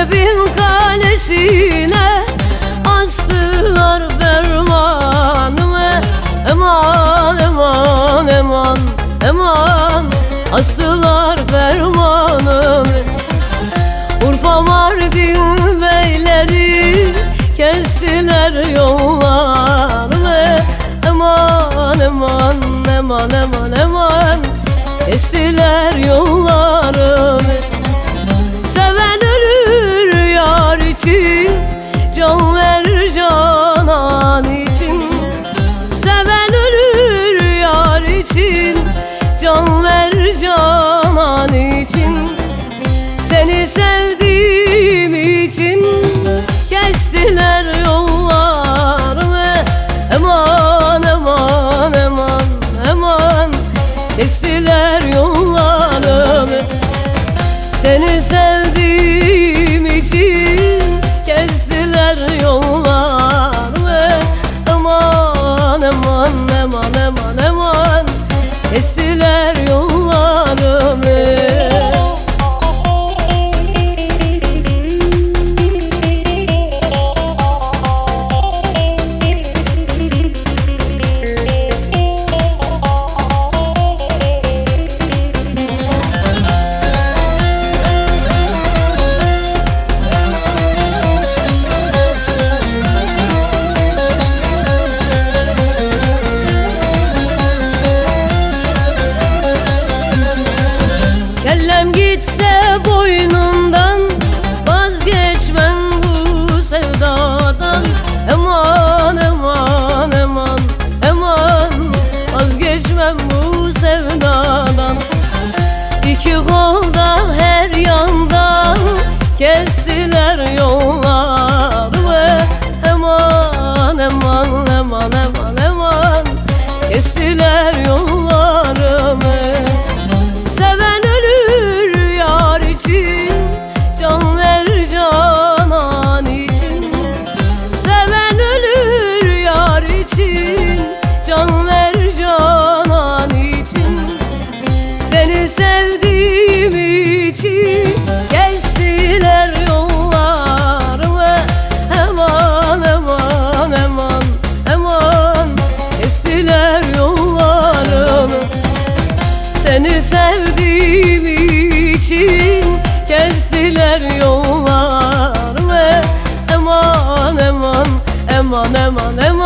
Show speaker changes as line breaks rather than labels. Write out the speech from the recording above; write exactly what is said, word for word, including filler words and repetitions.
Kalbin kalesine astılar fermanımı. Eman eman eman eman, astılar fermanımı. Urfa Mardin beyleri kestiler yollarımı. Eman eman eman eman eman, kestiler yollarımı. Seven ölür yar için, can verir canan için. Seven ölür yar için, can verir canan için. Seni sevdiğim için kestiler yollarımı. Eman eman eman eman, kestiler yollarımı. Seni sevdiğim için kestiler yollarımı. Eman eman eman eman eman, kestiler yollarımı. Kellem gitse boynumdan, vazgeçmem bu sevdadan. Eman eman eman eman, vazgeçmem bu sevdadan. İki koldan her yandan kestiler yollarımı. Eman eman eman eman eman, kestiler yollarımı. Seven ölür yar için, can verir canan için. Seven ölür yar için, can verir canan için. Seni sevdiğim için kestiler yollarımı. Eman eman eman eman, kestiler yollarımı. Seni sevdiğim için kestiler yollarımı. Eman eman eman eman eman.